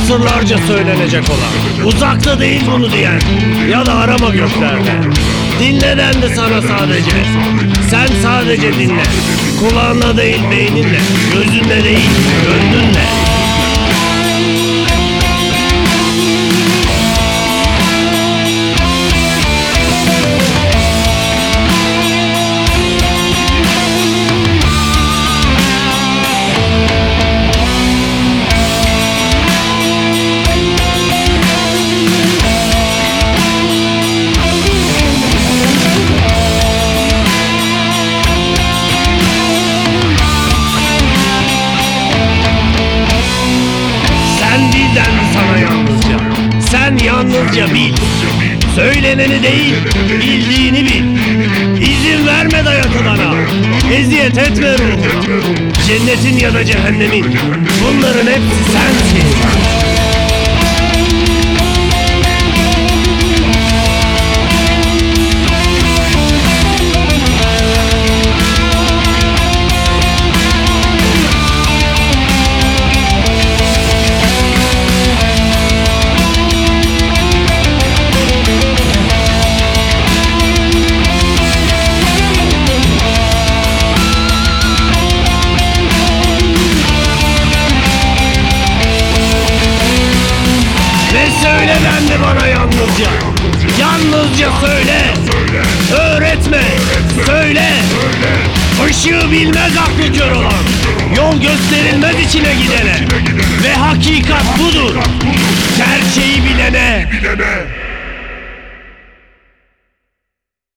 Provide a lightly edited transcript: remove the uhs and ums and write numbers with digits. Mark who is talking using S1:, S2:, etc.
S1: asırlarca söylenecek olan, uzakta değil bunu diyen ya da arama göklerde. Dinle dendi sana sadece. Sen sadece dinle. Kulağınla değil beyninle, gözünle değil gönlünle. Sana yalnızca, sen yalnızca bil. Söyleneni değil, bildiğini bil. İzin verme dayatılana, eziyet etme ruhuna. Cennetin ya da cehennemin, bunların hepsi sensin. Söyle dendi bana yalnızca. Yalnızca söyle. Öğretme. Söyle. Işığı bilmez aklı kör olan. Yol gösterilmez içine gidene. Ve hakikat budur. Gerçeği bilene.